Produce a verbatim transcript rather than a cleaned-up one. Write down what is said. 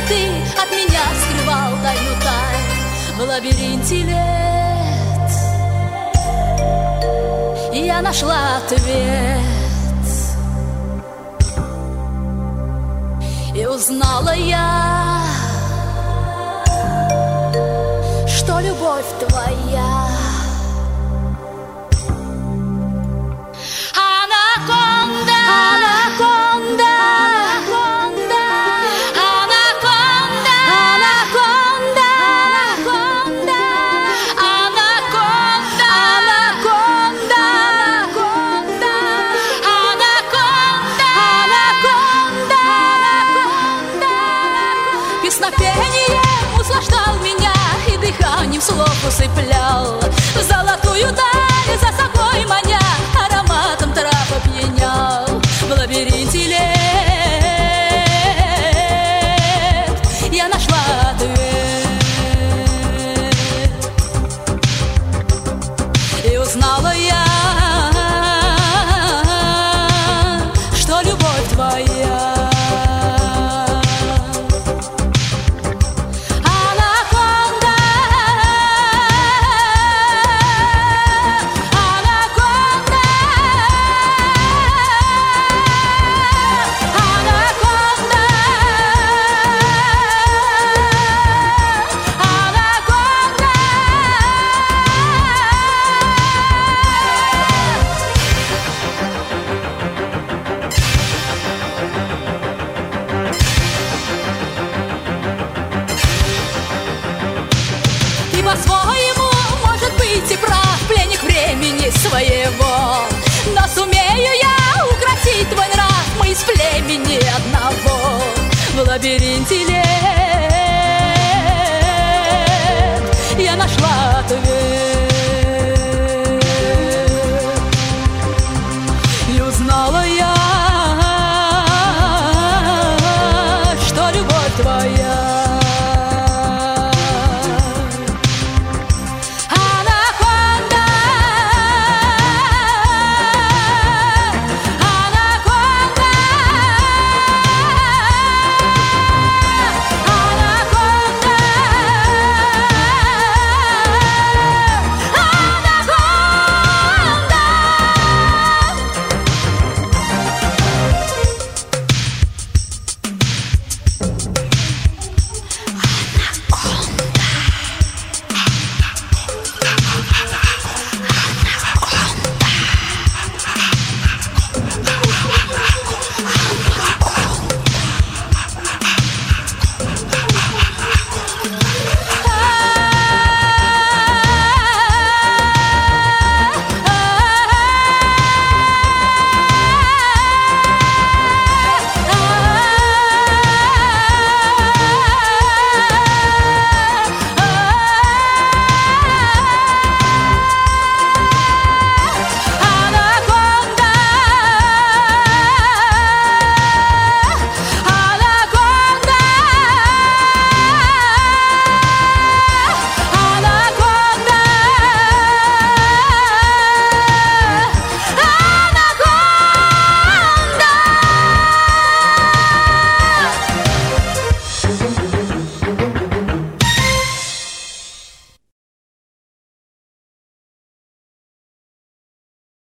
ты от меня скрывал тайну тайн. В лабиринте лет я нашла ответ и узнала я, что любовь твоя анаконда, анаконда, анаконда, анаконда, анаконда, анаконда, анаконда, анаконда, анаконда, анаконда. Песнопением услаждал меня и дыханием слов усыплял, в золотую даль за собой маня, ароматом трав опьянял. В лабиринте лет я нашла ответ и узнала я, что любовь твоя по-своему, может быть, и прав, пленник времени своего. Но сумею я укротить твой нрав, мы из племени одного. В лабиринте лет я нашла ответ